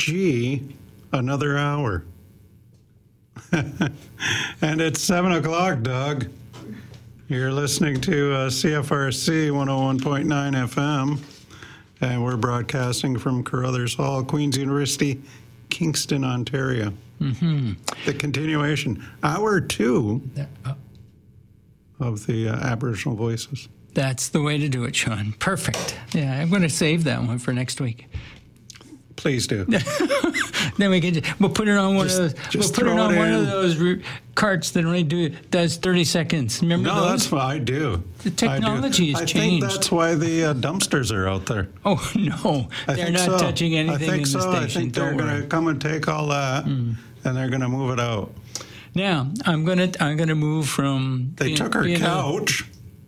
gee, another hour. And it's 7 o'clock, Doug. You're listening to CFRC 101.9 FM, and we're broadcasting from Carruthers Hall, Queen's University, Kingston, Ontario. Mm-hmm. The continuation, hour 2 of the Aboriginal Voices. That's the way to do it, Sean. Perfect. Yeah, I'm going to save that one for next week. Please do. Then we'll put it on one of those. We'll put it on one of those carts that only does 30 seconds. Remember those? No, that's what I do. The technology has changed. I think that's why the dumpsters are out there. Oh no, they're not touching anything in the station. I think they're going to come and take all that, and they're going to move it out. Now I'm gonna move from. They took our couch.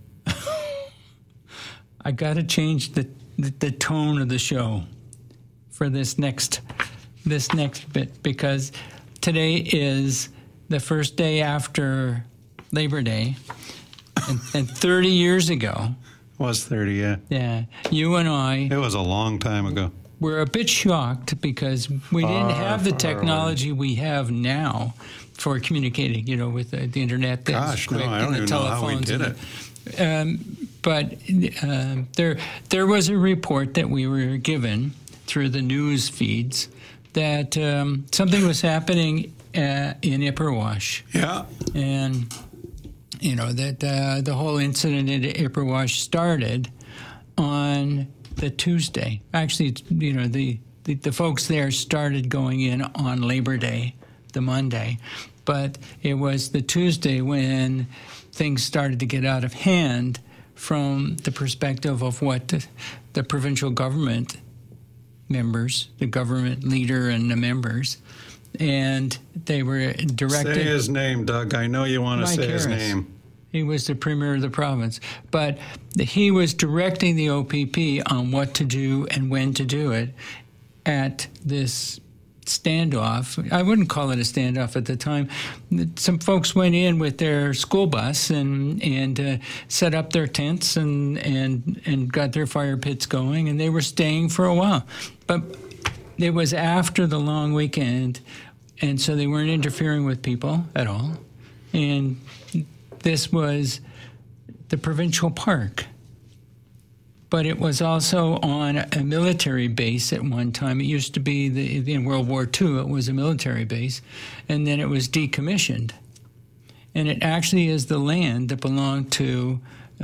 I got to change the tone of the show for this next bit, because today is the first day after Labor Day, and 30 years ago. Was 30, yeah. Yeah, you and I. It was a long time ago. We're a bit shocked because we didn't have the technology we have now for communicating, with the internet. Gosh, no, I don't even know how we did it. But there was a report that we were given through the news feeds that something was happening in Ipperwash. Yeah. And, that the whole incident in Ipperwash started on the Tuesday. Actually, the folks there started going in on Labor Day, the Monday. But it was the Tuesday when things started to get out of hand from the perspective of what the provincial government members, the government leader and the members, and they were directed... Say his name, Doug. I know you want to say his name. He was the premier of the province. But he was directing the OPP on what to do and when to do it at this standoff. I wouldn't call it a standoff at the time. Some folks went in with their school bus and set up their tents and got their fire pits going, and they were staying for a while. But it was after the long weekend, and so they weren't interfering with people at all. And this was the provincial park. But it was also on a military base at one time. It used to be, in World War II, it was a military base, and then it was decommissioned. And it actually is the land that belonged to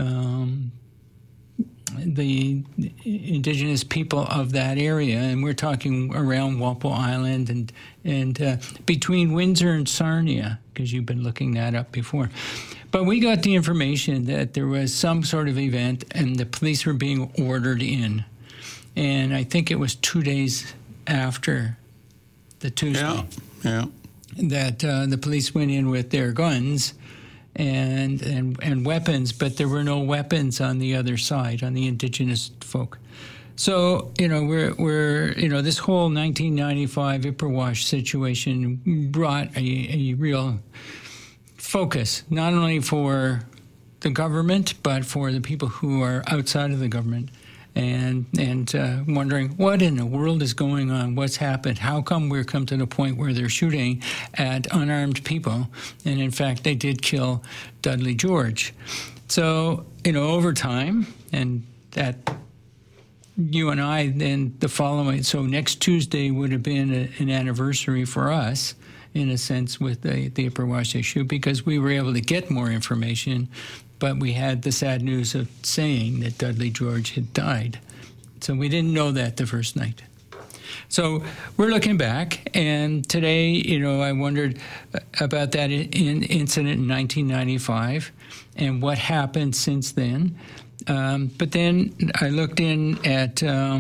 the indigenous people of that area, and we're talking around Walpole Island and between Windsor and Sarnia, because you've been looking that up before. But we got the information that there was some sort of event and the police were being ordered in. And I think it was 2 days after the Tuesday that the police went in with their guns and weapons, but there were no weapons on the other side, on the indigenous folk. So, we're this whole 1995 Ipperwash situation brought a real focus, not only for the government, but for the people who are outside of the government and wondering what in the world is going on, what's happened, how come we're come to the point where they're shooting at unarmed people. And in fact, they did kill Dudley George. So, over time, and that you and I then the following, so next Tuesday would have been an anniversary for us, in a sense, with the Ipperwash issue, because we were able to get more information, but we had the sad news of saying that Dudley George had died. So we didn't know that the first night. So we're looking back, and today, I wondered about that incident in 1995 and what happened since then. But then I looked in at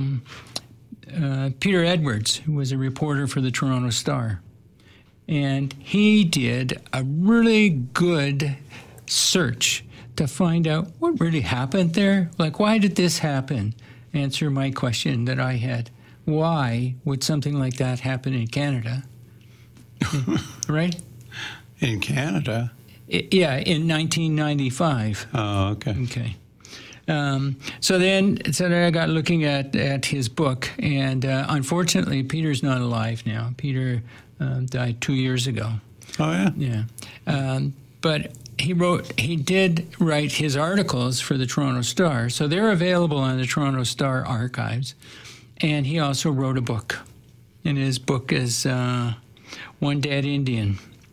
Peter Edwards, who was a reporter for the Toronto Star. And he did a really good search to find out what really happened there. Like, why did this happen? Answer my question that I had. Why would something like that happen in Canada? Right? In Canada? Yeah, in 1995. Oh, okay. Okay. So then I got looking at his book, and unfortunately, Peter's not alive now. Peter died 2 years ago. Oh, yeah? Yeah. But he did write his articles for the Toronto Star, so they're available on the Toronto Star archives. And he also wrote a book, and his book is One Dead Indian.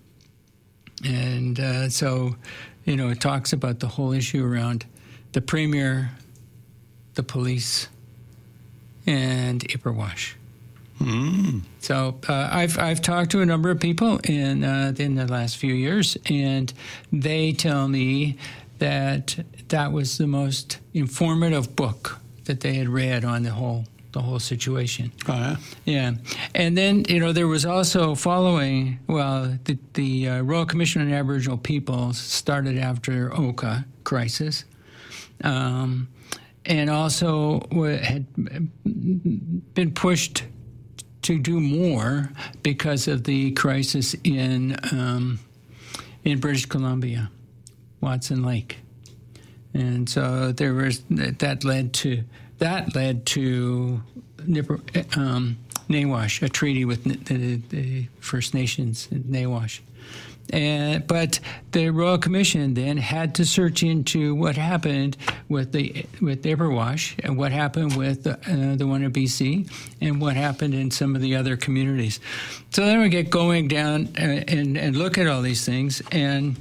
And so, it talks about the whole issue around the Premier, the police, and Ipperwash. Mm. So I've talked to a number of people in the last few years, and they tell me that was the most informative book that they had read on the whole situation. Oh, yeah? Yeah. And then, there was also following, the Royal Commission on Aboriginal Peoples started after Oka crisis, and also had been pushed to do more because of the crisis in British Columbia, Watson Lake. And so that led to Nawash, a treaty with the First Nations in Nawash. But the Royal Commission then had to search into what happened with Ipperwash and what happened with the one in BC and what happened in some of the other communities. So then we get going down and look at all these things, and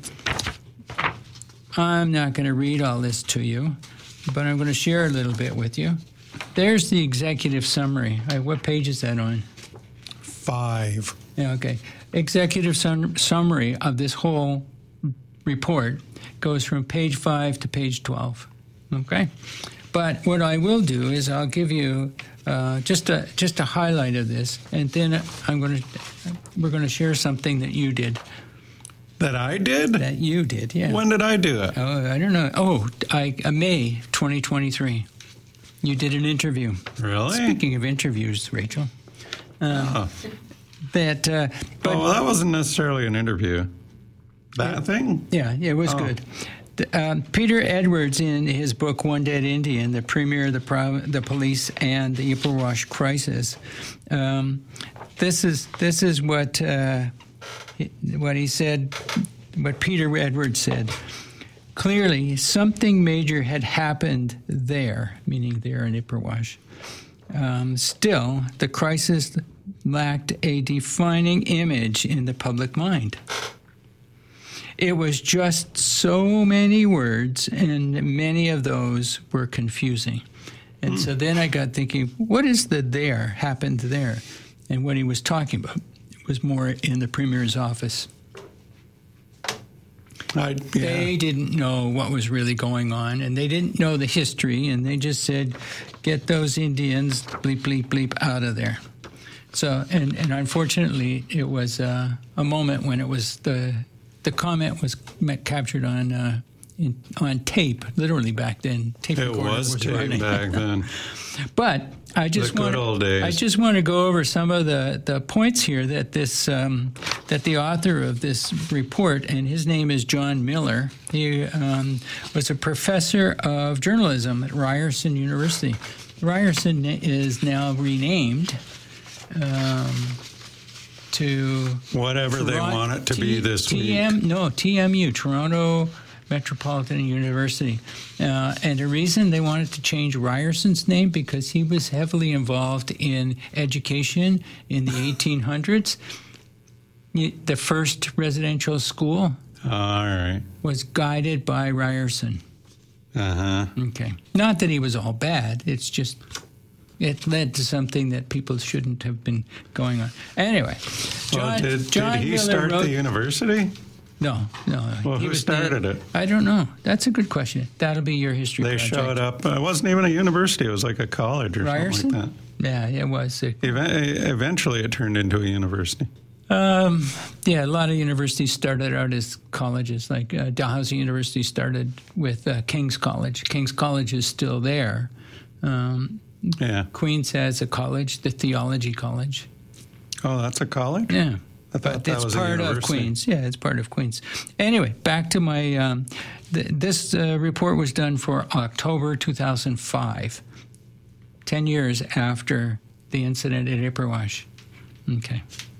I'm not going to read all this to you, but I'm going to share a little bit with you. There's the executive summary. What page is that on? 5. Yeah, okay. Executive summary of this whole report goes from page 5 to page 12. Okay? But what I will do is I'll give you just a highlight of this, and then we're going to share something that you did. That I did? That you did, yeah. When did I do it? Oh, I don't know. Oh, May 2023. You did an interview. Really? Speaking of interviews, Rachel. But that wasn't necessarily an interview. That thing? Yeah, it was good. Peter Edwards, in his book One Dead Indian, the Premier, the Police, and the Ipperwash Crisis, this is what he said, what Peter Edwards said. Clearly, something major had happened there, meaning there in Ipperwash. Still, the crisis lacked a defining image in the public mind. It was just so many words, and many of those were confusing. And so then I got thinking, what is the there, happened there? And what he was talking about was more in the Premier's office. They didn't know what was really going on, and they didn't know the history, and they just said, get those Indians, bleep, bleep, bleep, out of there. So, and unfortunately, it was a moment when it was the comment was captured on tape, literally back then. Tape it was tape running. Back then. But I just want to go over some of the points here that that the author of this report, and his name is John Miller. He was a professor of journalism at Ryerson University. Ryerson is now renamed to whatever they want it to be this week. TMU, Toronto Metropolitan University. And the reason they wanted to change Ryerson's name, because he was heavily involved in education in the 1800s. The first residential school was guided by Ryerson. Uh-huh. Okay. Not that he was all bad. It's just it led to something that people shouldn't have been going on. Anyway, did he start the university? No. Well, who started it? I don't know. That's a good question. That'll be your history project. They showed up. It wasn't even a university. It was like a college or Ryerson? something like that. Yeah, it was. Eventually, it turned into a university. A lot of universities started out as colleges. Like Dalhousie University started with King's College. King's College is still there. Queens has a college, the Theology College. Oh, that's a college? Yeah. I thought But that it's was a part of university. Queens. Yeah, it's part of Queens. Anyway, back to my. This report was done for October 2005, 10 years after the incident at Ipperwash. Okay.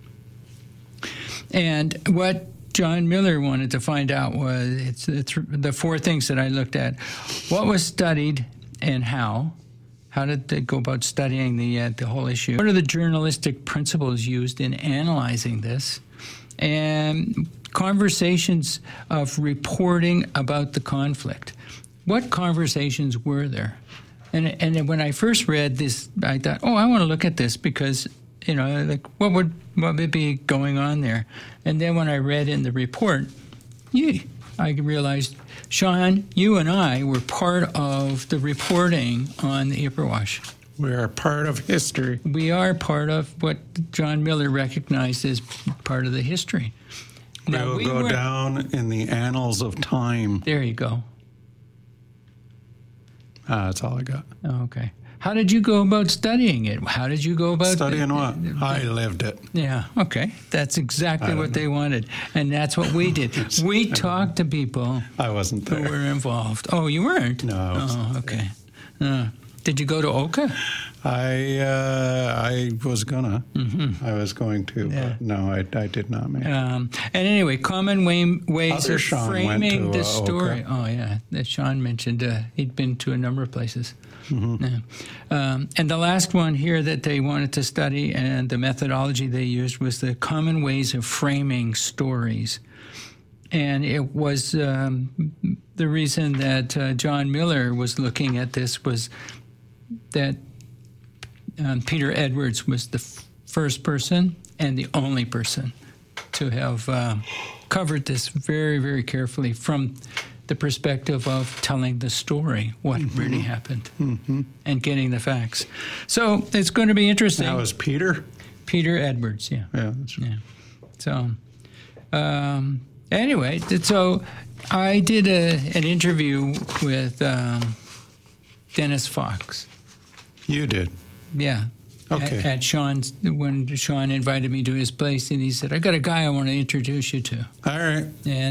And what John Miller wanted to find out was it's the four things that I looked at: what was studied and how. How did they go about studying the whole issue? What are the journalistic principles used in analyzing this? And conversations of reporting about the conflict. What conversations were there? And when I first read this, I thought, oh, I want to look at this because, like what would be going on there? And then when I read in the report, I realized, Sean, you and I were part of the reporting on the Ipperwash. We are part of history. We are part of what John Miller recognized as part of the history. Now, we will go down in the annals of time. There you go. That's all I got. Oh, okay. How did you go about studying it? How did you go about studying what? I lived it. Yeah, okay. That's exactly what they wanted. And that's what we did. We talked to people I wasn't there. who were involved. Oh, you weren't? No. I wasn't. Oh, okay. Did you go to Oka? I was gonna. Mm-hmm. I was going to, but no, I did not make it. And anyway, common ways Other of Sean framing went to, the story. Oka. Oh, yeah. That Sean mentioned he'd been to a number of places. Mm-hmm. Yeah. And the last one here that they wanted to study and the methodology they used was the common ways of framing stories. And it was the reason that John Miller was looking at this was that Peter Edwards was the first person and the only person to have covered this very, very carefully from the perspective of telling the story, what really happened, and getting the facts. So it's going to be interesting. That was Peter? Peter Edwards, yeah. Yeah, that's right. Yeah. So, anyway, so I did an interview with Dennis Fox. You did? Yeah. Okay. At Sean's, when Sean invited me to his place, and he said, I got a guy I want to introduce you to. All right.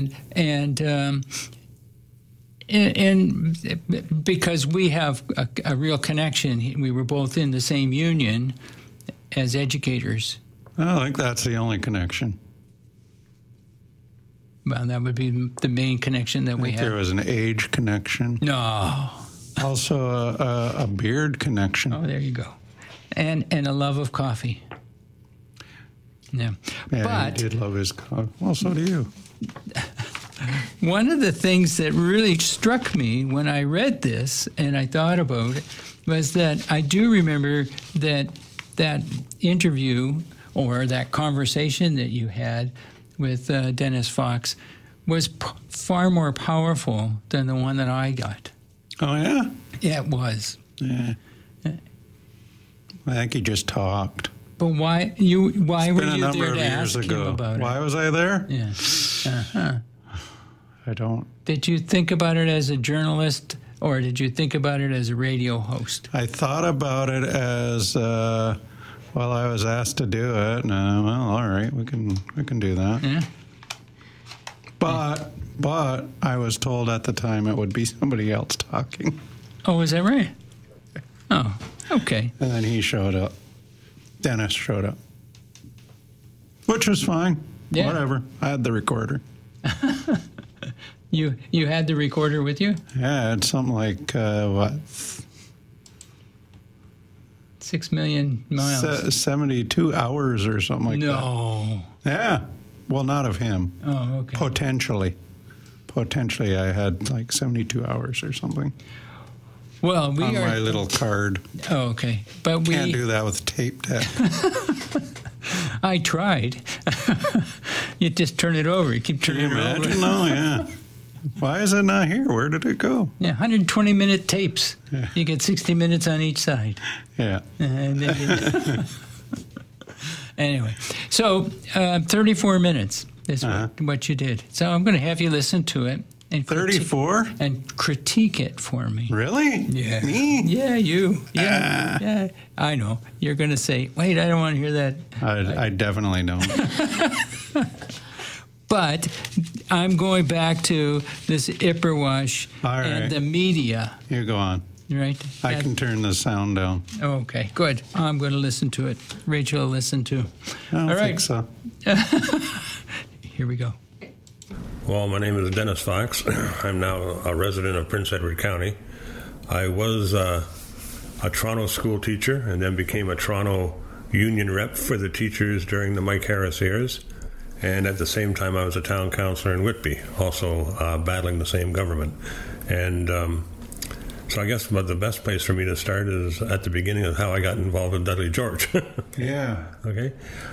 And because we have a real connection, we were both in the same union as educators. I think that's the only connection. Well, that would be the main connection that we There have. was an age connection. No. Also a beard connection. Oh, there you go. And a love of coffee. Yeah. Yeah, But he did love his coffee. Well, so do you. one of the things that really struck me when I read this and I thought about it was that I do remember that interview or that conversation that you had with Dennis Fox was far more powerful than the one that I got. Oh, yeah? Yeah, it was. Yeah. I think he just talked. But why were you Been a there number to of years ask him ago. about Why it? was I there? Yeah. Uh-huh. I don't. Did you think about it as a journalist, or did you think about it as a radio host? I thought about it as, I was asked to do it, and well, all right, we can do that. Yeah. But I was told at the time it would be somebody else talking. Oh, is that right? Oh, okay. And then he showed up. Dennis showed up. Which was fine. Yeah. Whatever. I had the recorder. You had the recorder with you? Yeah, it's something like, 6 million miles. 72 hours or something like that. No. Yeah. Well, not of him. Oh, okay. Potentially, I had like 72 hours or something Well, we on are. my little card. Oh, okay. But Can't do that with tape deck. I tried. You just turn it over. You keep Can turning you it over. imagine? No, yeah. Why is it not here? Where did it go? Yeah, 120-minute tapes. Yeah. You get 60 minutes on each side. Yeah. And then anyway, so 34 minutes is what you did. So I'm going to have you listen to it, and 34? And critique it for me. Really? Yeah. Me? Yeah, you. Yeah, yeah. I know. You're going to say, wait, I don't want to hear that. I definitely don't. But I'm going back to this Ipperwash and the media. You go on. Right? I can turn the sound down. Okay, good. I'm going to listen to it. Rachel will listen too. I don't think so. Here we go. Well, my name is Dennis Fox. I'm now a resident of Prince Edward County. I was a Toronto school teacher and then became a Toronto union rep for the teachers during the Mike Harris years. And at the same time, I was a town councillor in Whitby, also battling the same government. And so I guess the best place for me to start is at the beginning of how I got involved with Dudley George. Yeah. Okay.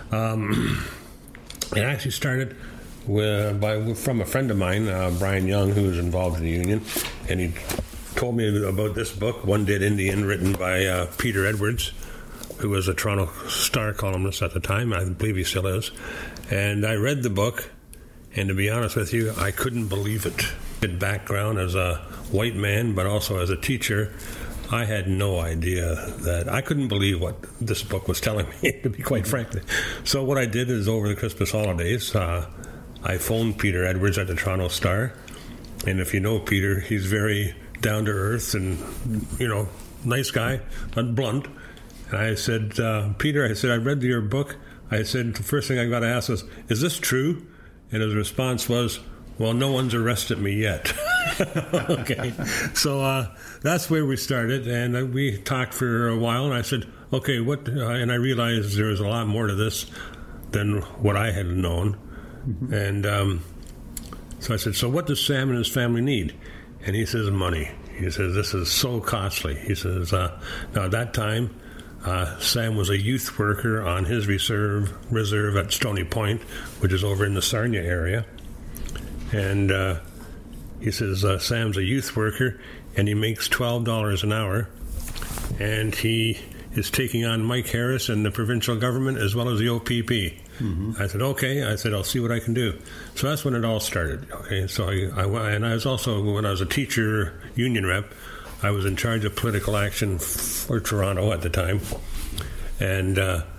It actually started from a friend of mine, Brian Young, who was involved in the union, and he told me about this book, One Dead Indian, written by Peter Edwards, who was a Toronto Star columnist at the time. I believe he still is. And I read the book, and to be honest with you, I couldn't believe it. Good background as a white man, but also as a teacher, I had no idea that I couldn't believe what this book was telling me, to be quite frank. So what I did is over the Christmas holidays, I phoned Peter Edwards at the Toronto Star, and if you know Peter, he's very down to earth and, nice guy, but blunt. And I said, Peter, I read your book. I said, the first thing I got to ask was, is this true? And his response was, well, no one's arrested me yet. Okay. So that's where we started, and we talked for a while, and I said, okay, what? And I realized there was a lot more to this than what I had known. Mm-hmm. And so I said, so what does Sam and his family need? And he says, money. He says, this is so costly. He says, now at that time, Sam was a youth worker on his reserve at Stony Point, which is over in the Sarnia area. And he says, Sam's a youth worker, and he makes $12 an hour. And he is taking on Mike Harris and the provincial government as well as the OPP. Mm-hmm. I said, okay. I said, I'll see what I can do. So that's when it all started. Okay. So I was also, when I was a teacher union rep, I was in charge of political action for Toronto at the time. And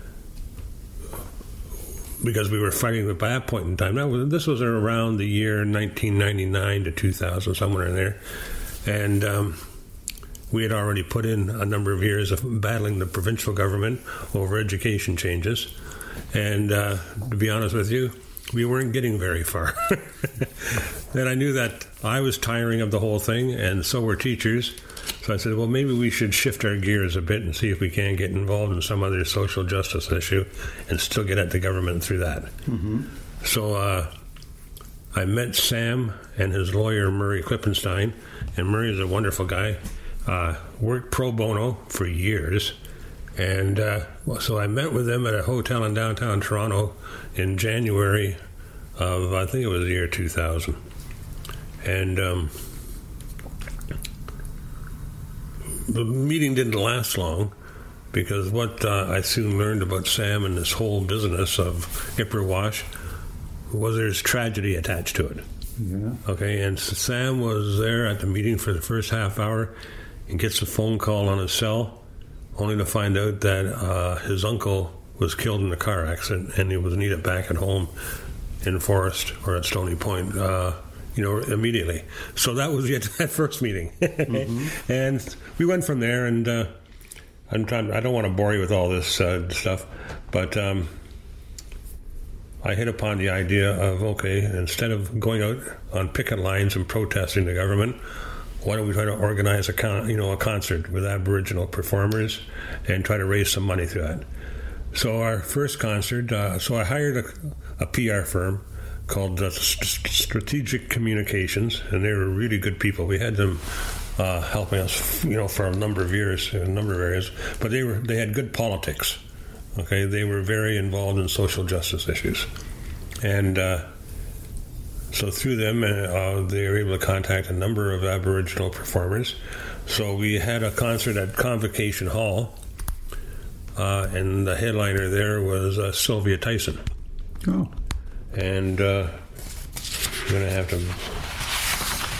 because we were fighting at that point in time. This was around the year 1999 to 2000, somewhere in there. And we had already put in a number of years of battling the provincial government over education changes. And to be honest with you, we weren't getting very far. And I knew that I was tiring of the whole thing, and so were teachers. So I said, well, maybe we should shift our gears a bit and see if we can get involved in some other social justice issue and still get at the government through that. Mm-hmm. So I met Sam and his lawyer, Murray Klippenstein, and Murray is a wonderful guy, worked pro bono for years. And so I met with them at a hotel in downtown Toronto in January of, I think it was the year 2000. And the meeting didn't last long because what I soon learned about Sam and this whole business of Ipperwash was there's tragedy attached to it. Yeah. Okay, and so Sam was there at the meeting for the first half hour and gets a phone call on his cell, only to find out that his uncle was killed in a car accident and he was needed back at home in Forest or at Stony Point, immediately. So that was that first meeting. Mm-hmm. And we went from there, and I don't want to bore you with all this stuff, but I hit upon the idea of, okay, instead of going out on picket lines and protesting the government, why don't we try to organize a concert with Aboriginal performers and try to raise some money through that? So our first concert, so I hired a PR firm called Strategic Communications, and they were really good people. We had them helping us, for a number of years in a number of areas. But they had good politics. Okay, they were very involved in social justice issues, and so through them, they were able to contact a number of Aboriginal performers. So we had a concert at Convocation Hall, and the headliner there was Sylvia Tyson. Oh. And you're going to have to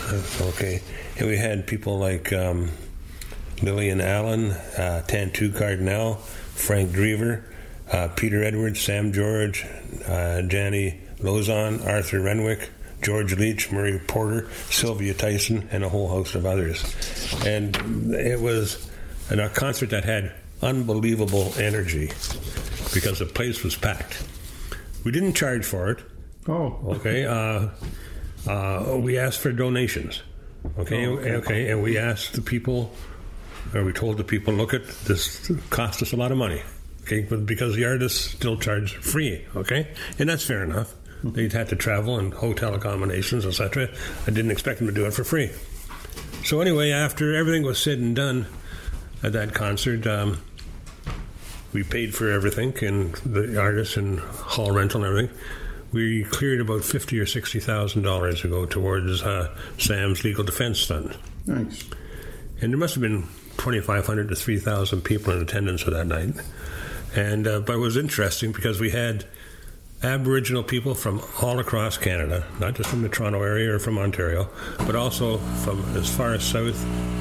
Okay. And we had people like Lillian Allen, Tantu Cardinal, Frank Drever, Peter Edwards, Sam George, Janie Lozon, Arthur Renwick, George Leach, Murray Porter, Sylvia Tyson, and a whole host of others. And it was a concert that had unbelievable energy because the place was packed. We didn't charge for it. Oh. Okay. We asked for donations. Okay. Okay. And we asked the people, or we told the people, look, this cost us a lot of money. Okay, but because the artists still charge free. Okay, and that's fair enough. They'd had to travel and hotel accommodations, etc. I didn't expect them to do it for free. So anyway, after everything was said and done at that concert, we paid for everything, and the artists and hall rental and everything. We cleared about $50,000 or $60,000 to go towards Sam's legal defense fund. Thanks. And there must have been 2,500 to 3,000 people in attendance for that night. And but it was interesting because we had Aboriginal people from all across Canada, not just from the Toronto area or from Ontario, but also from as far south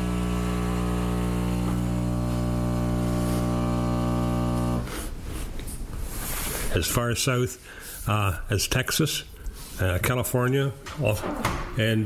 as Texas, California, and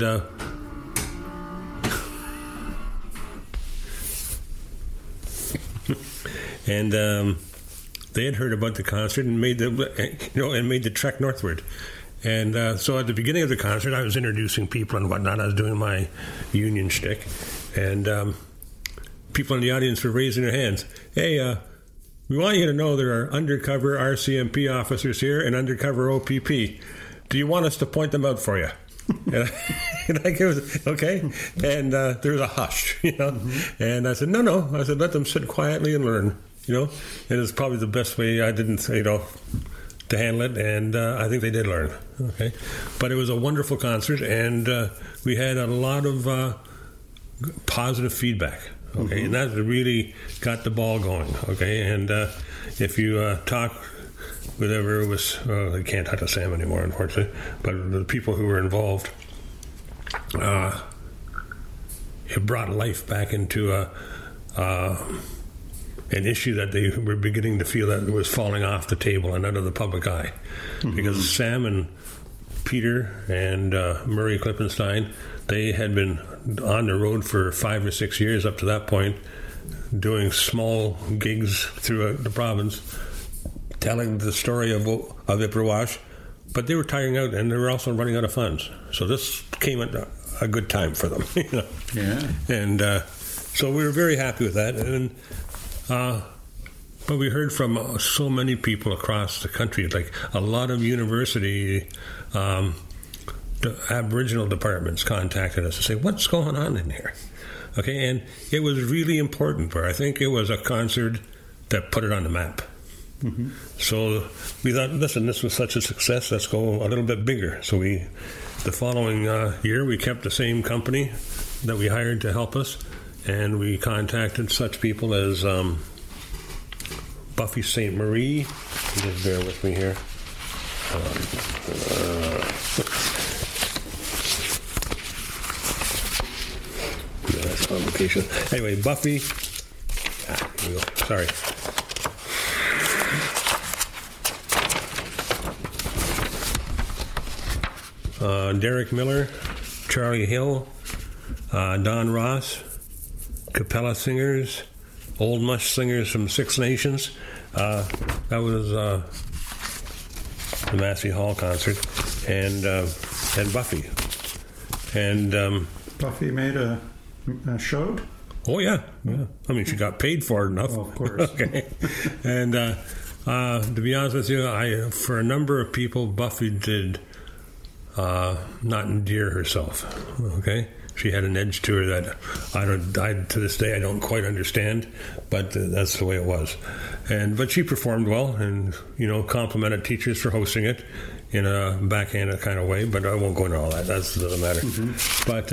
they had heard about the concert and made the trek northward. And so at the beginning of the concert, I was introducing people and whatnot. I was doing my union shtick, and people in the audience were raising their hands. Hey, we want you to know there are undercover RCMP officers here and undercover OPP. Do you want us to point them out for you? And I gave okay. And there was a hush, Mm-hmm. And I said, no. I said, let them sit quietly and learn, And it's probably the best way I didn't, to handle it. And I think they did learn, okay. But it was a wonderful concert, and we had a lot of positive feedback. Okay, and that really got the ball going. Okay, and if you talk with whoever was, I can't talk to Sam anymore, unfortunately, but the people who were involved, it brought life back into an issue that they were beginning to feel that was falling off the table and out of the public eye, because Sam and Peter and Murray Klippenstein, they had been on the road for 5 or 6 years up to that point, doing small gigs throughout the province, telling the story of Ipperwash, but they were tiring out and they were also running out of funds. So this came at a good time for them. Yeah. And so we were very happy with that. And but we heard from so many people across the country, like a lot of university the Aboriginal departments contacted us to say, what's going on in here? Okay, and it was really important, but I think it was a concert that put it on the map. Mm-hmm. So we thought, listen, this was such a success, let's go a little bit bigger. So the following year, we kept the same company that we hired to help us, and we contacted such people as Buffy St. Marie. Just bear with me here. That's complication. Anyway, Buffy. Here we go. Sorry. Derek Miller, Charlie Hill, Don Ross, Capella Singers, Old Mush Singers from Six Nations. That was the Massey Hall concert, and Buffy. And Buffy made a show? Oh, yeah. I mean, she got paid for it enough. Oh, of course. Okay. And to be honest with you, for a number of people, Buffy did not endear herself. Okay? She had an edge to her that to this day I don't quite understand, but that's the way it was. But she performed well, and complimented teachers for hosting it in a backhanded kind of way. But I won't go into all that. That doesn't matter. Mm-hmm. But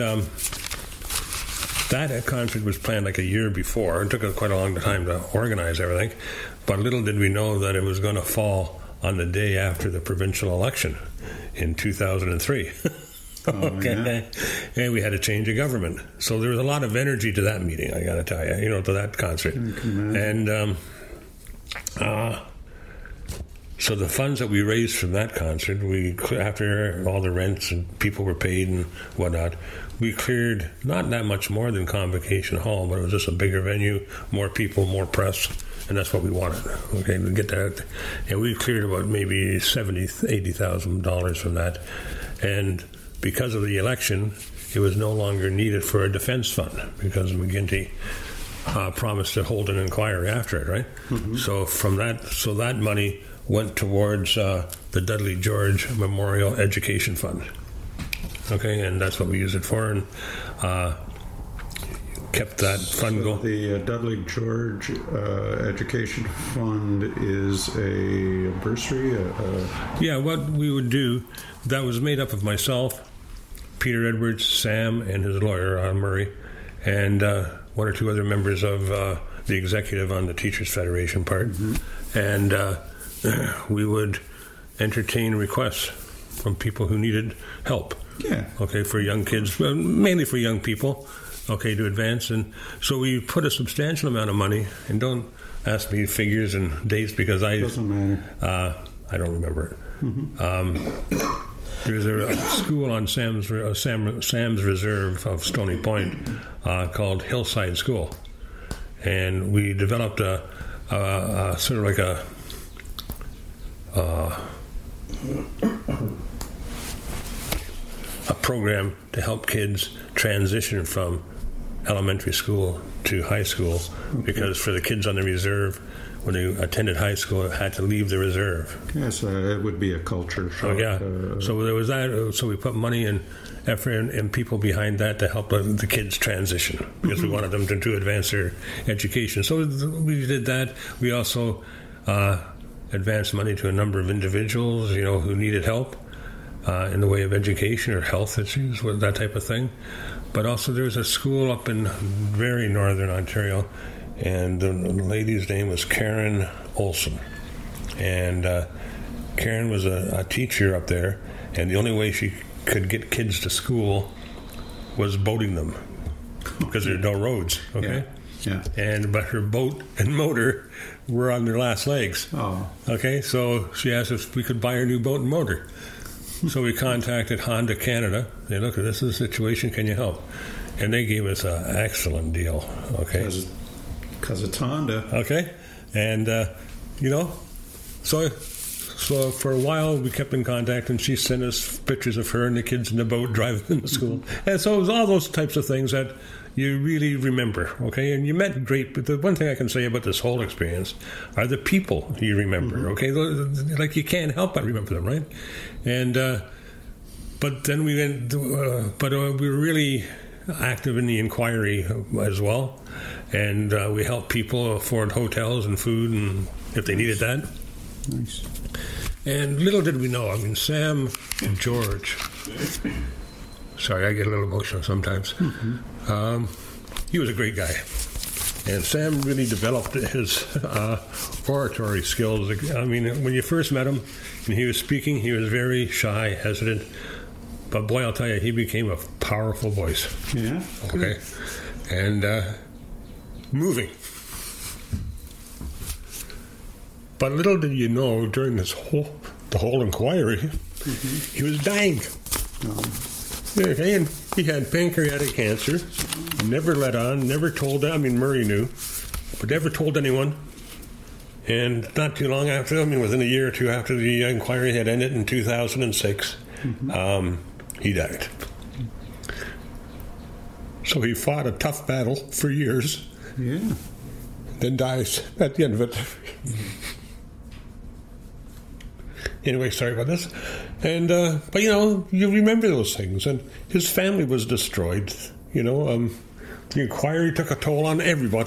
that concert was planned like a year before. It took quite a long time to organize everything. But little did we know that it was going to fall on the day after the provincial election in 2003. Okay, and we had a change of government, so there was a lot of energy to that meeting. I got to tell you, to that concert, and so the funds that we raised from that concert, after all the rents and people were paid and whatnot, we cleared not that much more than Convocation Hall, but it was just a bigger venue, more people, more press, and that's what we wanted. Okay, to get that, and we cleared about maybe $80,000 from that, and because of the election, it was no longer needed for a defense fund because McGuinty promised to hold an inquiry after it, right? Mm-hmm. So that money went towards the Dudley George Memorial Education Fund. Okay, and that's what we used it for, and kept that fund going. The Dudley George Education Fund is a bursary? Yeah, what we would do, that was made up of myself, Peter Edwards, Sam, and his lawyer, Murray, and one or two other members of the executive on the Teachers Federation part. Mm-hmm. And we would entertain requests from people who needed help. Yeah. Okay, for young kids, mainly for young people, okay, to advance. And so we put a substantial amount of money, and don't ask me figures and dates because doesn't matter. I don't remember it. Mm-hmm. There's a school on Sam's Reserve of Stony Point called Hillside School, and we developed a sort of like a program to help kids transition from elementary school to high school, because for the kids on the reserve, when they attended high school, had to leave the reserve. Yes, it would be a culture shock. Oh, yeah. So there was that. So we put money and effort and people behind that to help the kids transition, because we wanted them to advance their education. So we did that. We also advanced money to a number of individuals, who needed help in the way of education or health issues, that type of thing. But also there's a school up in very northern Ontario, and the lady's name was Karen Olson. And Karen was a teacher up there, and the only way she could get kids to school was boating them, because there are no roads, okay? Yeah. But her boat and motor were on their last legs. Oh. Okay, so she asked if we could buy her new boat and motor. So we contacted Honda Canada. They looked at this is the situation, can you help? And they gave us an excellent deal, okay? Because it's Honda. Okay, and, so for a while we kept in contact, and she sent us pictures of her and the kids in the boat driving them to school. And so it was all those types of things that you really remember, okay? And you met great, but the one thing I can say about this whole experience are the people you remember, okay? Like you can't help but remember them, right? And, but then we went, we were really active in the inquiry as well, and we helped people afford hotels and food, and if they needed that. Nice. And little did we know, Sam and George, sorry, I get a little emotional sometimes. Mm-hmm. He was a great guy, and Sam really developed his oratory skills. When you first met him and he was speaking, he was very shy, hesitant, but boy, I'll tell you, he became a powerful voice. Yeah. Okay. And moving. But little did you know, during the whole inquiry, he was dying. Okay, and he had pancreatic cancer, never let on, never told, Murray knew, but never told anyone. And not too long after, within a year or two after the inquiry had ended in 2006, he died. So he fought a tough battle for years. Yeah. Then dies at the end of it. Anyway, sorry about this. And, but you remember those things. And his family was destroyed. The inquiry took a toll on everybody.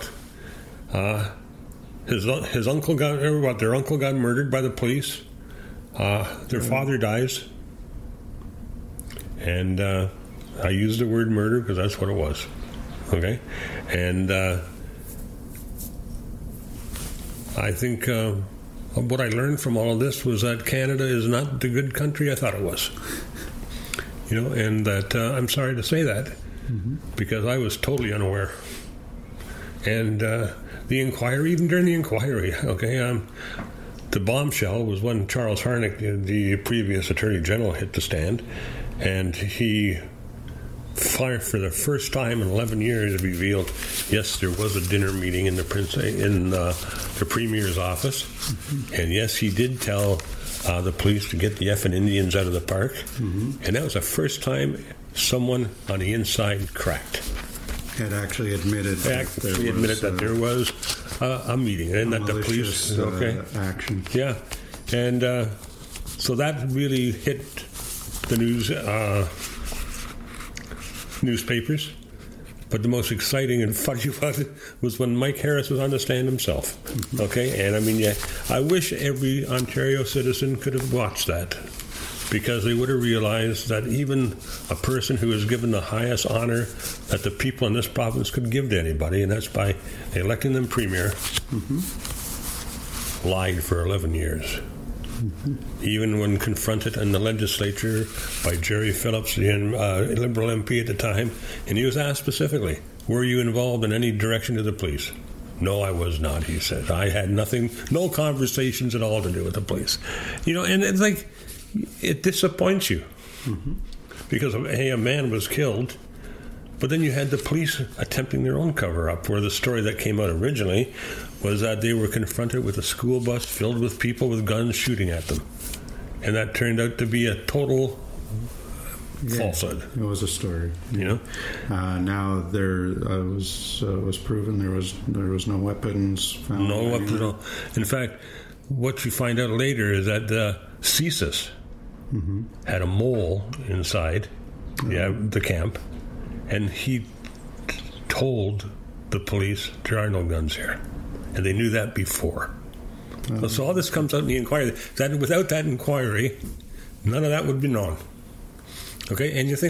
His uncle their uncle got murdered by the police. Their father dies. And I use the word murder because that's what it was. Okay? And I think what I learned from all of this was that Canada is not the good country I thought it was. And that I'm sorry to say that because I was totally unaware. And the inquiry, even during the inquiry, the bombshell was when Charles Harnick, the previous Attorney General, hit the stand, and he, for the first time in 11 years, revealed, yes, there was a dinner meeting in the Premier's office, and yes, he did tell the police to get the effing Indians out of the park, and that was the first time someone on the inside cracked. Had actually admitted that there was a meeting and that the police action. Yeah, and so that really hit the newspapers. But the most exciting and funny part was when Mike Harris was on the stand himself. And I wish every Ontario citizen could have watched that, because they would have realized that even a person who is given the highest honor that the people in this province could give to anybody, and that's by electing them premier, lied for 11 years. Even when confronted in the legislature by Jerry Phillips, the Liberal MP at the time, and he was asked specifically, were you involved in any direction to the police? No, I was not, he said. I had nothing, no conversations at all to do with the police. And it's like, it disappoints you because a man was killed, but then you had the police attempting their own cover-up, where the story that came out originally was that they were confronted with a school bus filled with people with guns shooting at them, and that turned out to be a total falsehood. It was a story. Now there was proven there was no weapons found. No weapons. In fact, what you find out later is that CSIS had a mole inside the camp, and he told the police there are no guns here, and they knew that before. So all this comes out in the inquiry. That without that inquiry, none of that would be known. And you think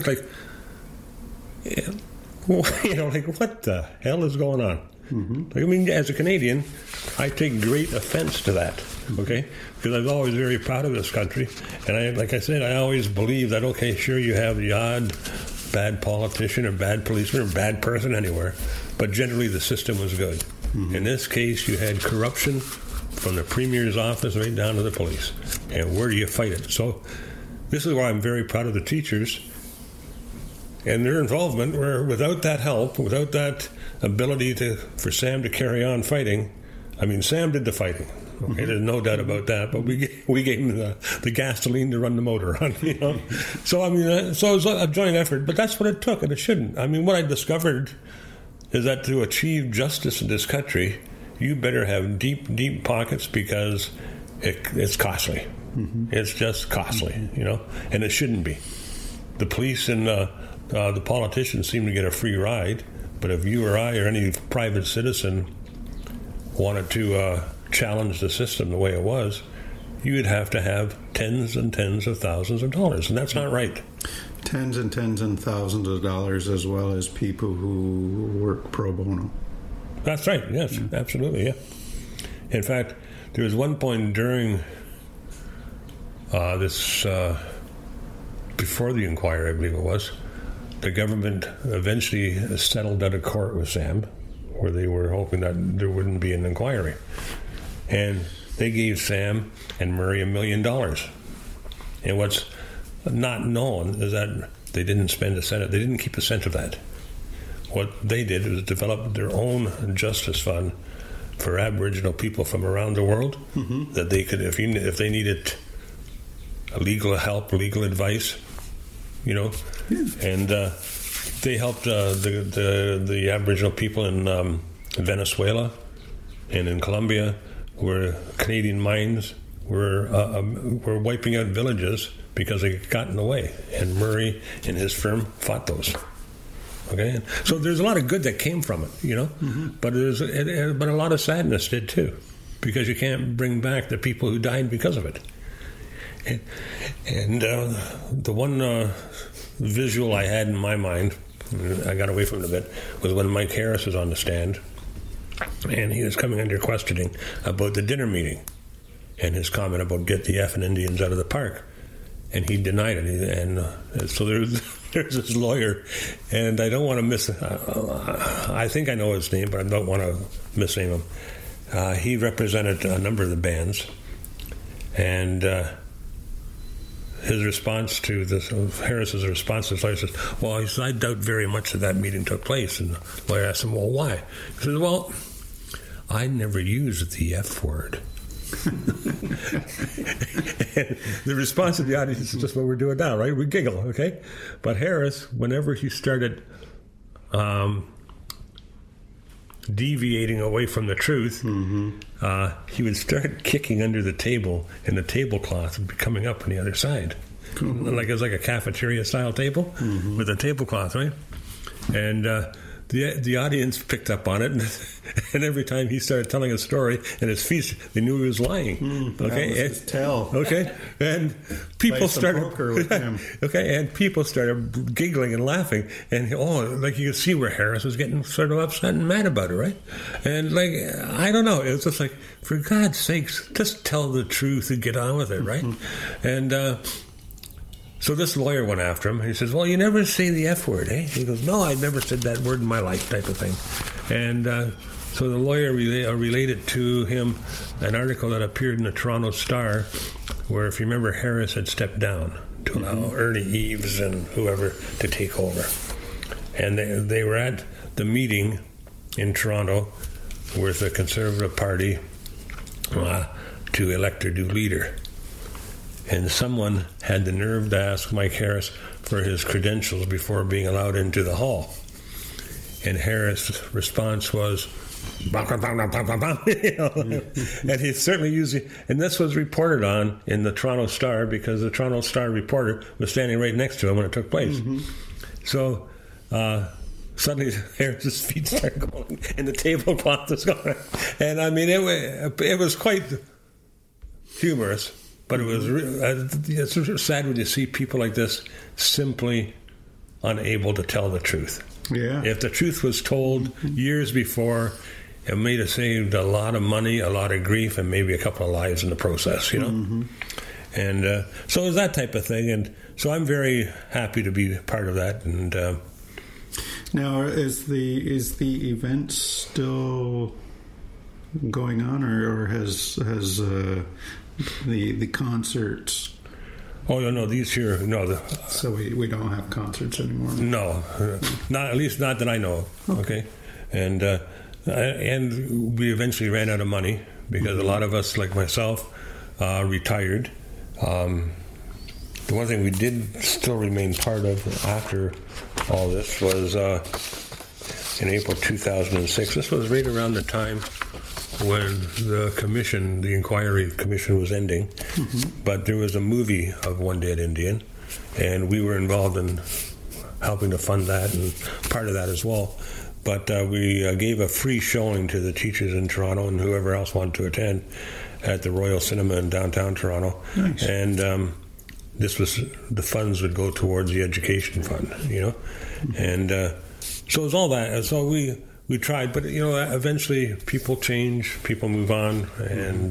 what the hell is going on? As a Canadian, I take great offense to that, because I was always very proud of this country, and I always believe that, sure, you have the odd bad politician or bad policeman or bad person anywhere, but generally the system was good. In this case, you had corruption from the Premier's office right down to the police, and where do you fight it? So this is why I'm very proud of the teachers and their involvement, where without that help, without that ability for Sam to carry on fighting, Sam did the fighting. There's no doubt about that. But we gave him the gasoline to run the motor on. So so it was a joint effort. But that's what it took, and it shouldn't. What I discovered is that to achieve justice in this country, you better have deep, deep pockets, because it's costly. It's just costly, and it shouldn't be. The police and the politicians seem to get a free ride. But if you or I or any private citizen wanted to challenge the system the way it was, you would have to have tens and tens of thousands of dollars, and that's not right. Tens and thousands of dollars, as well as people who work pro bono. That's right, yes, absolutely, yeah. In fact, there was one point during before the inquiry, I believe it was, the government eventually settled out of court with Sam, where they were hoping that there wouldn't be an inquiry. And they gave Sam and Murray $1 million. And what's not known is that they didn't spend a cent. They didn't keep a cent of that. What they did was develop their own justice fund for Aboriginal people from around the world, that they could, if they needed legal help, legal advice, and they helped the Aboriginal people in Venezuela and in Colombia, where Canadian mines were wiping out villages because they got in the way, and Murray and his firm fought those. So there's a lot of good that came from it, but but a lot of sadness did too, because you can't bring back the people who died because of it. And the one visual I had in my mind, I got away from it a bit, was when Mike Harris was on the stand, and he was coming under questioning about the dinner meeting and his comment about get the effing Indians out of the park. and he denied it. And so there's this lawyer, and I don't want to I think I know his name, but I don't want to misname him. He represented a number of the bands, and his response to this, Harris's response to this lawyer says, well, he says, I doubt very much that meeting took place. And the lawyer asked him, well, why? He says, well, I never used the F word. And the response of the audience is just what we're doing now, right? We giggle, okay? But Harris, whenever he started deviating away from the truth, he would start kicking under the table, and the tablecloth would be coming up on the other side. Like it was like a cafeteria-style table with a tablecloth, right? And the audience picked up on it, and every time he started telling a story and his feet, they knew he was lying. Okay, that was his tell. Okay, and people started poker with him. Okay, and people started giggling and laughing, and like you could see where Harris was getting sort of upset and mad about it, right? And like I don't know, it was just like, for God's sakes, just tell the truth and get on with it, right? And so this lawyer went after him. He says, well, you never say the F word, eh? He goes, no, I've never said that word in my life, type of thing. And so the lawyer related to him an article that appeared in the Toronto Star where, if you remember, Harris had stepped down to allow Ernie Eves and whoever to take over. And they were at the meeting in Toronto with the Conservative Party to elect their new leader. And someone had the nerve to ask Mike Harris for his credentials before being allowed into the hall. And Harris' response was, and he certainly used it. And this was reported on in the Toronto Star because the Toronto Star reporter was standing right next to him when it took place. So suddenly Harris's feet started going, and the tablecloth was going. And I mean, it was quite humorous. But it was it's sad when you see people like this simply unable to tell the truth. Yeah. If the truth was told years before, it may have saved a lot of money, a lot of grief, and maybe a couple of lives in the process, you know? And so it was that type of thing. And so I'm very happy to be part of that. And now, is the event still going on, or has the concerts? Oh no, these here no. So we don't have concerts anymore. No, not at least not that I know of. Okay, and we eventually ran out of money because a lot of us, like myself, retired. The one thing we did still remain part of after all this was in April 2006. This was right around the time when the inquiry commission was ending, but there was a movie of One Dead Indian, and we were involved in helping to fund that and part of that as well. But we gave a free showing to the teachers in Toronto and whoever else wanted to attend at the Royal Cinema in downtown Toronto. Nice. And the funds would go towards the education fund, you know, and so it was all that. And so we tried, but you know, eventually people change, people move on, and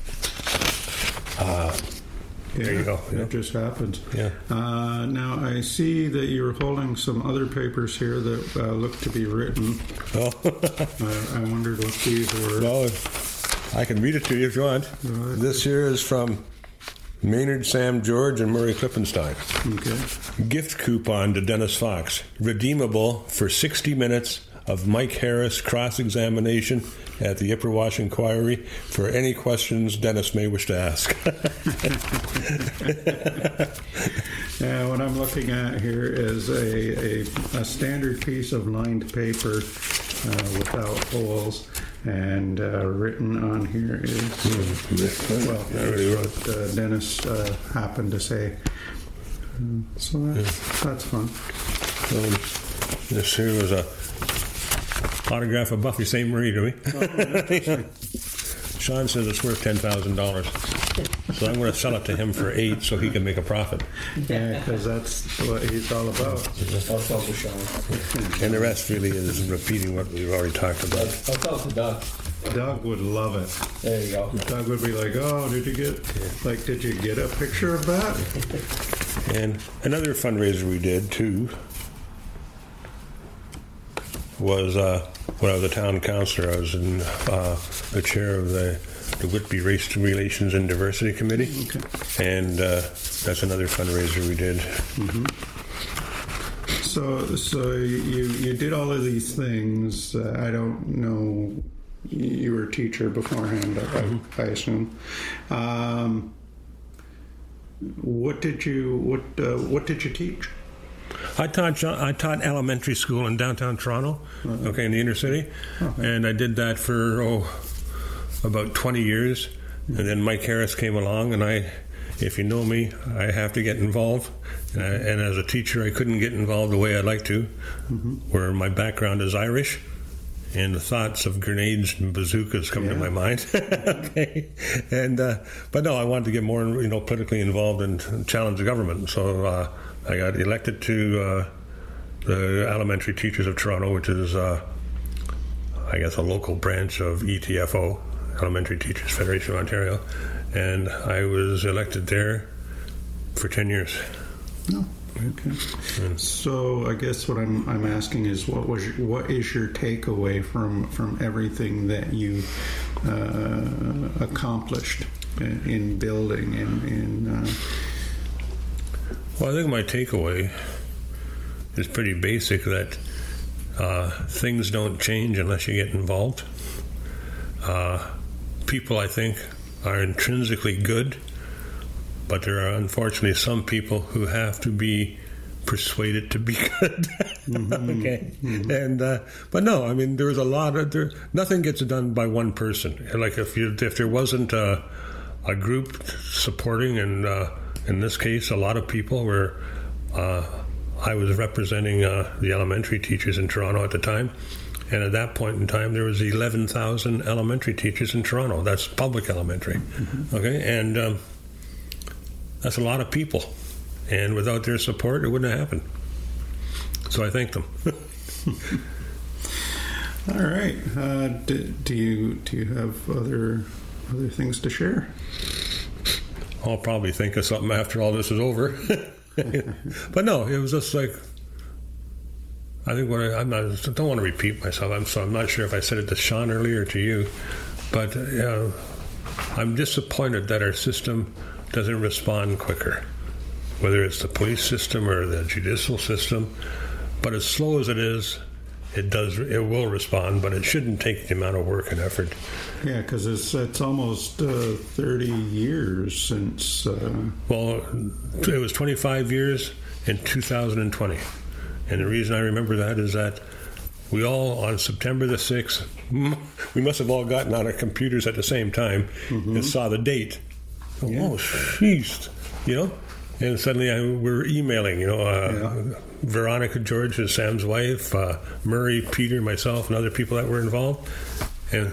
there you go. It just happens. Yeah. Now I see that you're holding some other papers here that look to be written. Oh. I wondered what these were. Well, I can read it to you if you want. Right. This here is from Maynard Sam George and Murray Klippenstein. Okay. Gift coupon to Dennis Fox, redeemable for 60 minutes of Mike Harris cross-examination at the Ipperwash Inquiry for any questions Dennis may wish to ask. Yeah, what I'm looking at here is a standard piece of lined paper without holes, and written on here is what Dennis happened to say. So that's fun. This here was a autograph of Buffy St. Marie to me. Sean says it's worth $10,000. So I'm going to sell it to him for $8 so he can make a profit. Yeah, because that's what he's all about. I'll sell to Sean. And the rest really is repeating what we've already talked about. I'll sell to Doug. Doug would love it. There you go. Doug would be like, "Oh, did you get a picture of that?" And another fundraiser we did too was when I was a town councillor. I was in the chair of the Whitby Race Relations and Diversity Committee, and that's another fundraiser we did. Mm-hmm. So you did all of these things. I don't know. You were a teacher beforehand, I assume. What did you teach? I taught elementary school in downtown Toronto, in the inner city, and I did that for about 20 years. And then Mike Harris came along, and if you know me, I have to get involved. And as a teacher, I couldn't get involved the way I'd like to, where my background is Irish, and the thoughts of grenades and bazookas come to my mind. But no, I wanted to get more, politically involved and challenge the government. So I got elected to the Elementary Teachers of Toronto, which is, I guess, a local branch of ETFO, Elementary Teachers Federation of Ontario, and I was elected there for 10 years. Oh, okay. So I guess what I'm asking is, what is your takeaway from everything that you accomplished in building and Well, I think my takeaway is pretty basic, that things don't change unless you get involved. People, I think, are intrinsically good, but there are unfortunately some people who have to be persuaded to be good. And but no, I mean, there's a lot of nothing gets done by one person. Like if there wasn't a group supporting, and in this case, a lot of people were. I was representing the elementary teachers in Toronto at the time, and at that point in time, there was 11,000 elementary teachers in Toronto. That's public elementary, and that's a lot of people. And without their support, it wouldn't have happened. So I thank them. All right. Do you have other things to share? I'll probably think of something after all this is over. But no, it was just like, I think I don't want to repeat myself. I'm not sure if I said it to Sean earlier or to you, but I'm disappointed that our system doesn't respond quicker, whether it's the police system or the judicial system. But as slow as it is, it will respond, but it shouldn't take the amount of work and effort. Yeah, because it's almost 30 years since... Well, it was 25 years in 2020. And the reason I remember that is that we all, on September the 6th, we must have all gotten on our computers at the same time and saw the date. Oh, jeez, And suddenly we're emailing, Veronica George is Sam's wife, Murray, Peter, myself, and other people that were involved. And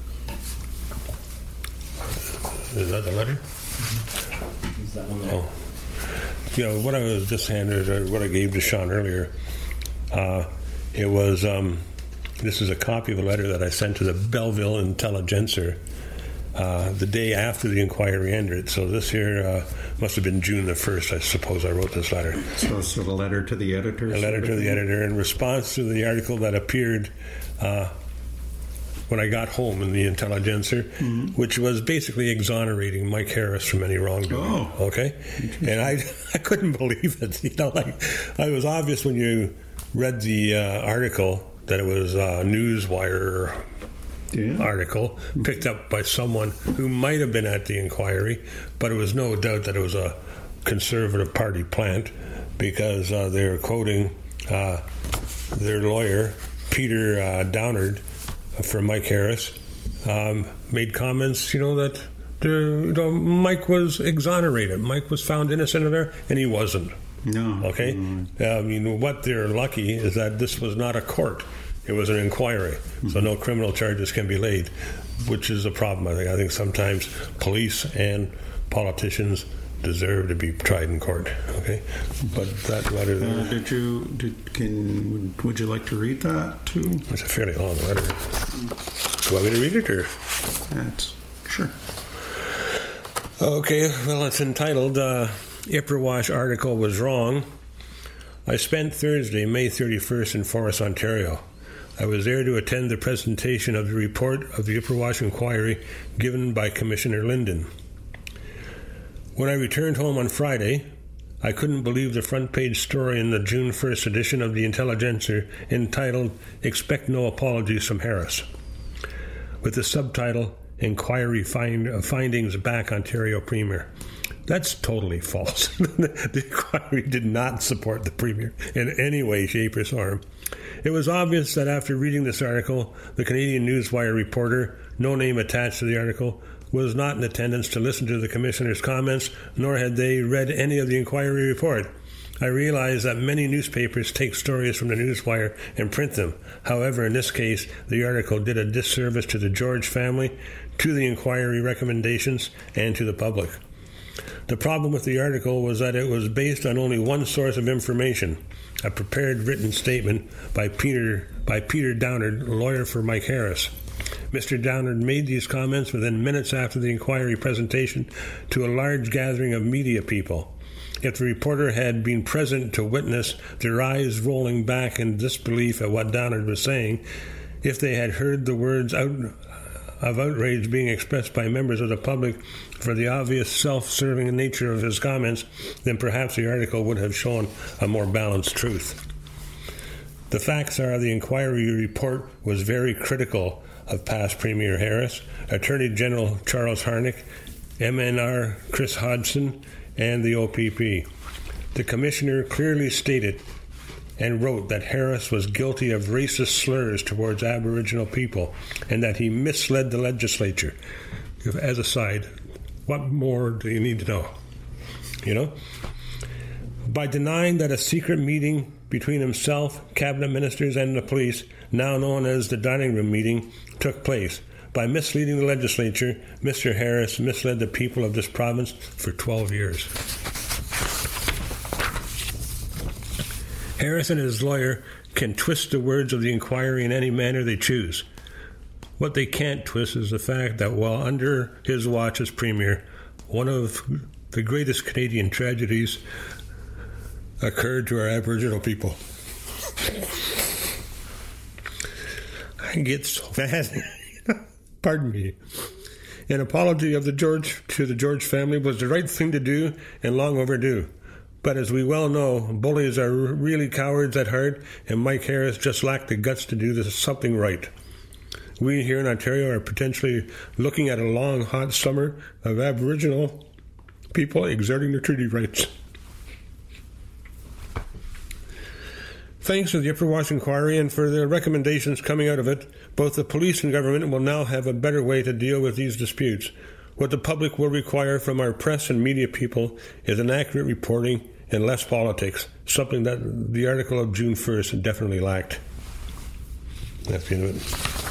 is that the letter? Is that one there? Oh. What I was just handed, or what I gave to Sean earlier, it was, this is a copy of a letter that I sent to the Belleville Intelligencer the day after the inquiry ended. So this here must have been June the 1st, I suppose I wrote this letter. So the letter to the editor? A letter to the editor in response to the article that appeared when I got home in the Intelligencer, which was basically exonerating Mike Harris from any wrongdoing. Oh. Okay? And I couldn't believe it. It was obvious when you read the article that it was a Newswire article picked up by someone who might have been at the inquiry, but it was no doubt that it was a Conservative Party plant, because they were quoting their lawyer, Peter Downard, from Mike Harris, made comments, that Mike was exonerated. Mike was found innocent of there, and he wasn't. No. Okay? What they're lucky is that this was not a court. It was an inquiry, so no criminal charges can be laid, which is a problem. I think sometimes police and politicians deserve to be tried in court. Okay, but that letter there. Would you like to read that too? It's a fairly long letter. You want me to read it, or? That's sure. Okay, well, it's entitled, Ipperwash Article Was Wrong. I spent Thursday, May 31st in Forres, Ontario. I was there to attend the presentation of the report of the Ipperwash Inquiry given by Commissioner Linden. When I returned home on Friday, I couldn't believe the front page story in the June 1st edition of the Intelligencer entitled Expect No Apologies from Harris, with the subtitle Inquiry Findings Back Ontario Premier. That's totally false. The inquiry did not support the Premier in any way, shape, or form. It was obvious that after reading this article, the Canadian Newswire reporter, no name attached to the article, was not in attendance to listen to the Commissioner's comments, nor had they read any of the inquiry report. I realize that many newspapers take stories from the Newswire and print them. However, in this case, the article did a disservice to the George family, to the inquiry recommendations, and to the public. The problem with the article was that it was based on only one source of information, a prepared written statement by Peter Downard, lawyer for Mike Harris. Mr. Downard made these comments within minutes after the inquiry presentation to a large gathering of media people. If the reporter had been present to witness their eyes rolling back in disbelief at what Downard was saying, if they had heard the words of outrage being expressed by members of the public for the obvious self-serving nature of his comments, then perhaps the article would have shown a more balanced truth. The facts are the inquiry report was very critical of past Premier Harris, Attorney General Charles Harnick, MNR Chris Hodgson, and the OPP. The Commissioner clearly stated and wrote that Harris was guilty of racist slurs towards Aboriginal people and that he misled the legislature. As a side, what more do you need to know? You know? By denying that a secret meeting between himself, cabinet ministers, and the police, now known as the dining room meeting, took place. By misleading the legislature, Mr. Harris misled the people of this province for 12 years. Harris and his lawyer can twist the words of the inquiry in any manner they choose. What they can't twist is the fact that while under his watch as Premier, one of the greatest Canadian tragedies occurred to our Aboriginal people. I get so mad. Pardon me. An apology to the George family was the right thing to do and long overdue. But as we well know, bullies are really cowards at heart, and Mike Harris just lacked the guts to do something right. We here in Ontario are potentially looking at a long, hot summer of Aboriginal people exerting their treaty rights. Thanks to the Ipperwash Inquiry and for the recommendations coming out of it, both the police and government will now have a better way to deal with these disputes. What the public will require from our press and media people is an accurate reporting and less politics, something that the article of June 1st definitely lacked. That's the end of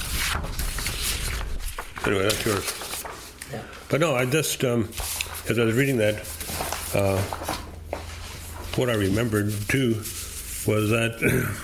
it. Anyway, that's yours. Yeah. But no, I just, as I was reading that, what I remembered too was that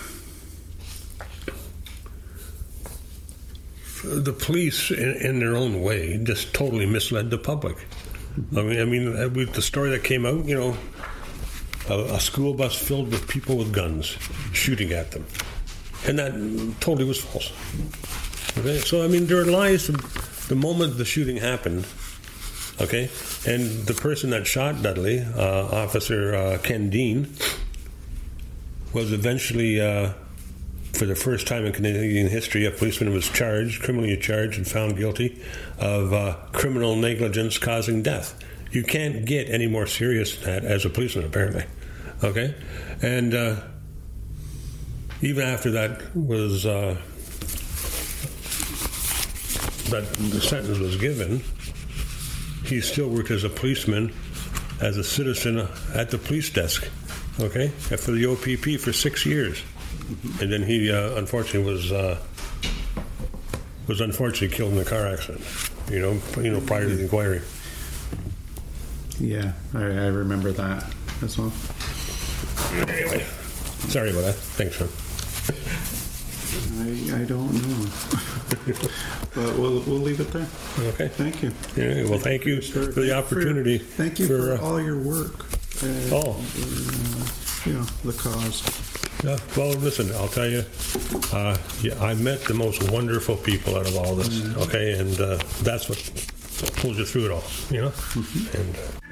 the police, in their own way, just totally misled the public. I mean, with the story that came out, you know, a school bus filled with people with guns shooting at them, and that totally was false. Okay, so I mean, there are lies the moment the shooting happened. Okay, and the person that shot Dudley, Officer Ken Dean, was eventually, for the first time in Canadian history, a policeman was criminally charged and found guilty of criminal negligence causing death. You can't get any more serious than that as a policeman, apparently. Okay? And even after that was, that the sentence was given, he still worked as a policeman, as a citizen at the police desk. Okay, for the OPP for 6 years, and then he unfortunately was unfortunately killed in a car accident. You know, prior to the inquiry. Yeah, I remember that as well. Anyway, sorry about that. Thanks, man. I don't know. But we'll leave it there. Okay. Thank you. Yeah, well, thank you for the opportunity. Thank you for all your work. Oh. The cause. Well, listen, I'll tell you, I met the most wonderful people out of all this, okay? And that's what pulls you through it all, you know? And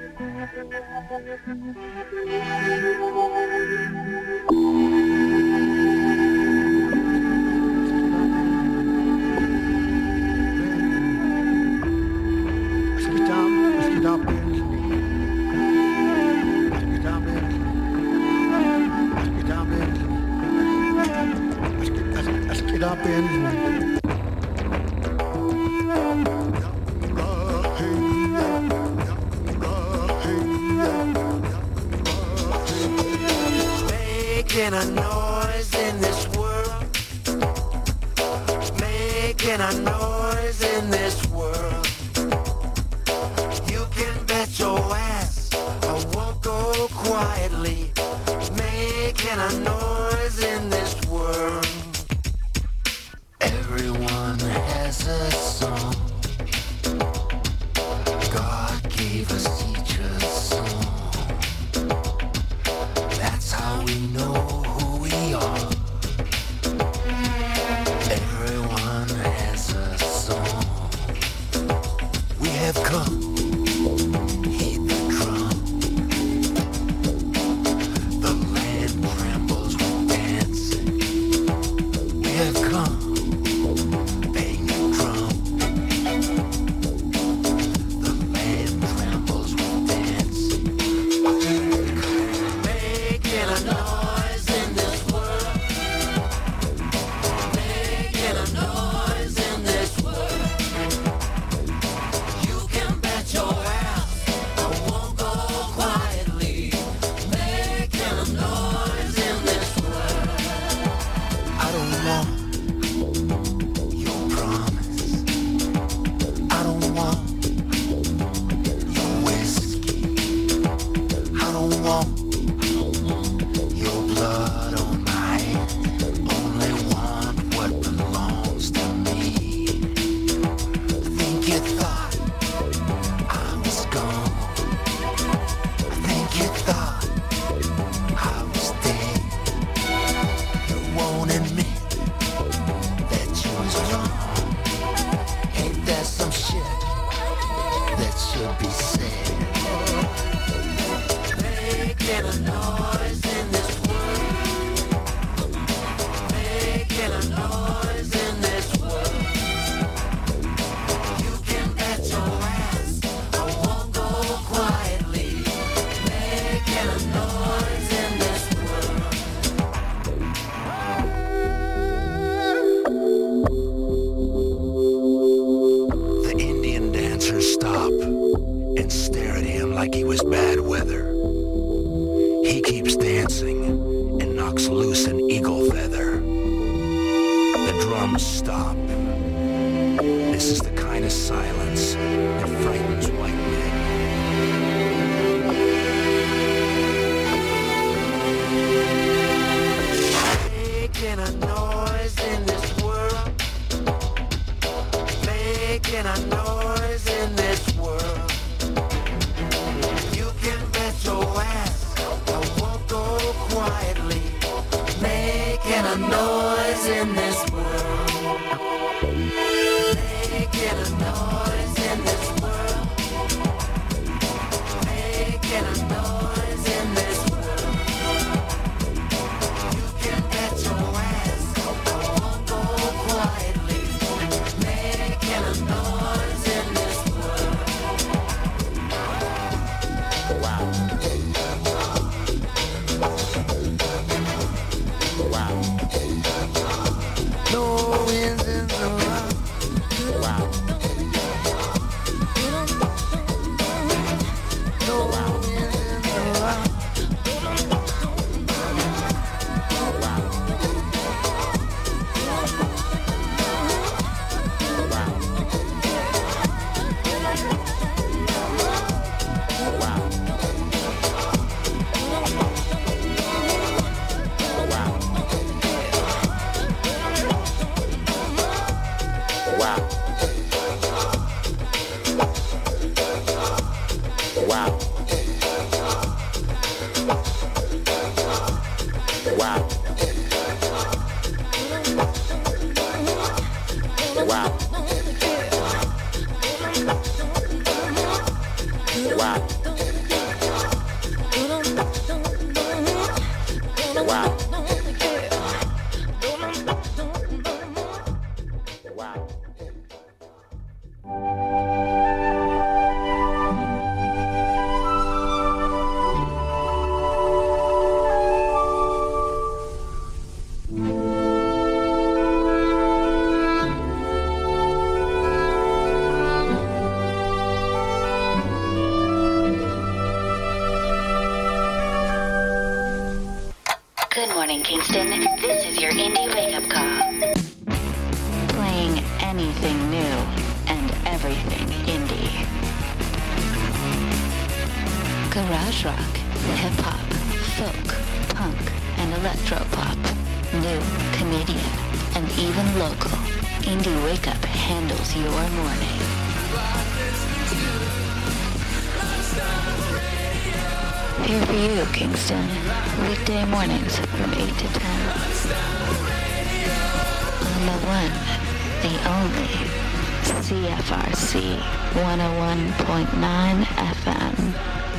Making a noise in this world. Making a noise in this world. You can bet your ass I won't go quietly. Making a noise in this world. Everyone has a song. God gave us each a song. That's how we know who we are. Everyone has a song. We have come. Hit the drum. The land trembles with dancing. We have come. Bang the drum. The land trembles with dancing. Making a noise in this world. Making a noise in this world. You can bet your ass I won't go quietly. Making a noise in this world. I don't want your promise. I don't want your whiskey. I don't want your blood on my hand. Only want what belongs to me. I think you thought I was gone. I think you thought I was dead. You won't admit that you was wrong. Ain't that some shit that should be said? Making a noise in this world. Making a noise in this world. You can bet your ass I won't go quietly. Making a noise in this world. The Indian dancers stop and stare at him like he was bad weather. He keeps dancing and knocks loose an eagle feather. The drums stop. This is the kind of silence that frightens white men. Making a noise in this world. Making a noise in this world. You can bet your ass I won't go quietly. Making a noise in this world. Making a noise in this world. Making a noise in this world. You can bet your ass I won't go quietly. Making a noise in this world. Wow. Wow. No winds in the rock. Wow. No winds in the rock. Wow. Wow. Wow. Wow. Wow. Good morning, Kingston. This is your Indie wake-up call. Playing anything new and everything indie. Garage rock, hip-hop, folk, punk, and electro-pop. New, Canadian, and even local. Indie Wake-Up handles your morning. Here for you, Kingston. Weekday mornings from 8 to 10. On the one, the only, CFRC 101.9 FM.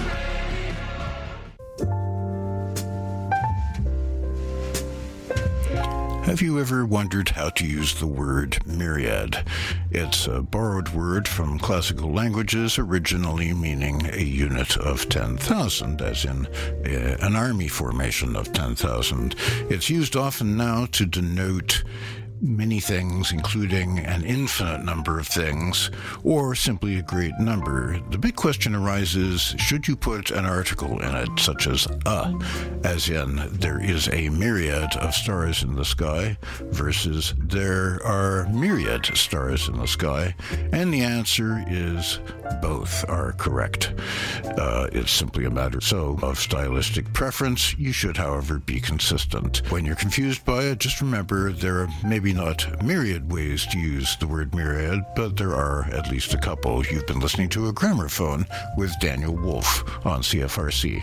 Have you ever wondered how to use the word myriad? It's a borrowed word from classical languages, originally meaning a unit of 10,000, as in an army formation of 10,000. It's used often now to denote many things, including an infinite number of things, or simply a great number. The big question arises, should you put an article in it, such as as in, there is a myriad of stars in the sky, versus there are myriad stars in the sky? And the answer is both are correct. It's simply a matter of stylistic preference. You should, however, be consistent. When you're confused by it, just remember there are maybe not myriad ways to use the word myriad, but there are at least a couple. You've been listening to A Gramophone with Daniel Wolf on CFRC.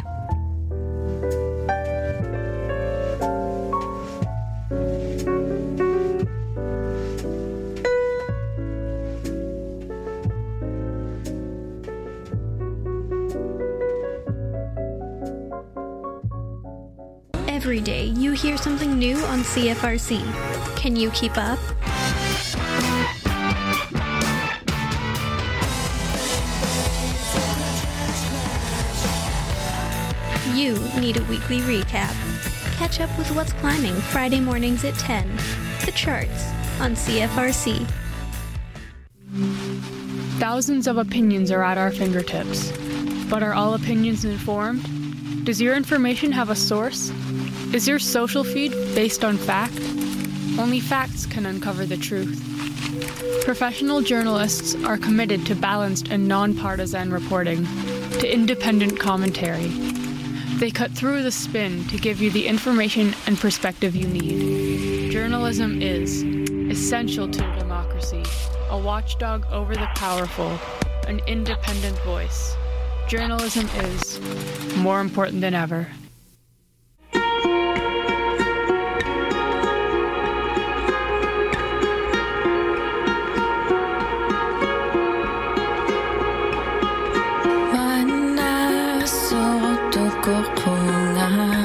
Every day, you hear something new on CFRC. Can you keep up? You need a weekly recap. Catch up with what's climbing Friday mornings at 10. The charts on CFRC. Thousands of opinions are at our fingertips. But are all opinions informed? Does your information have a source? Is your social feed based on fact? Only facts can uncover the truth. Professional journalists are committed to balanced and non-partisan reporting, to independent commentary. They cut through the spin to give you the information and perspective you need. Journalism is essential to democracy, a watchdog over the powerful, an independent voice. Journalism is more important than ever. Mana so to ko